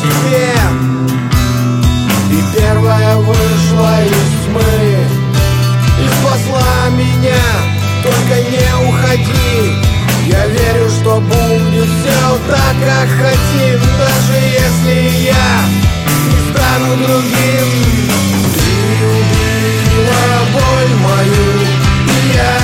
тебе. И первая вышла из тьмы и спасла меня. Только не уходи, я верю, что будет все так, как хотим. Даже если я не стану другим. Ты убила боль мою, и я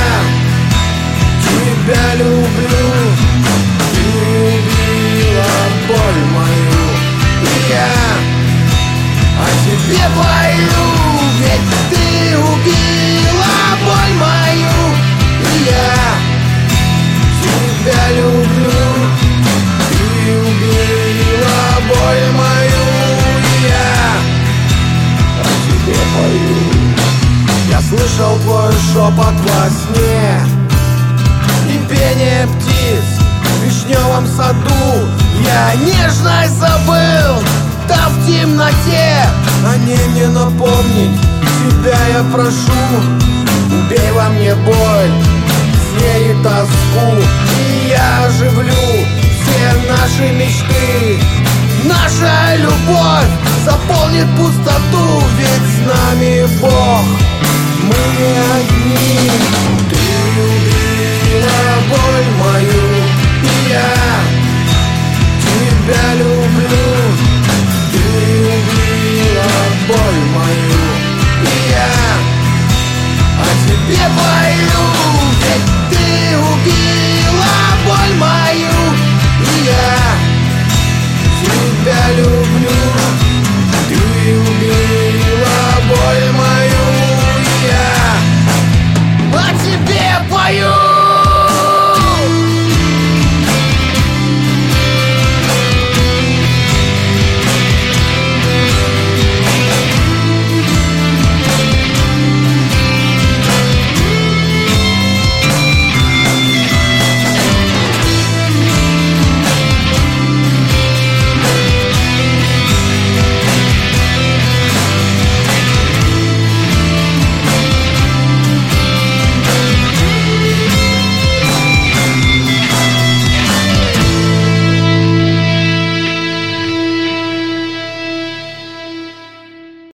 тебя люблю. Ты убила боль мою, и я о тебе пою. Ведь ты убила боль мою, и я тебя люблю. Ты убила боль мою, и я о тебе пою. Я слышал твой шепот во сне и пение птиц в вишневом саду. Я нежность забыл там в темноте. О ней мне напомнить, тебя я прошу. Убей во мне боль, все и тоску, и я оживлю все наши мечты. Наша любовь заполнит пустоту, ведь с нами Бог.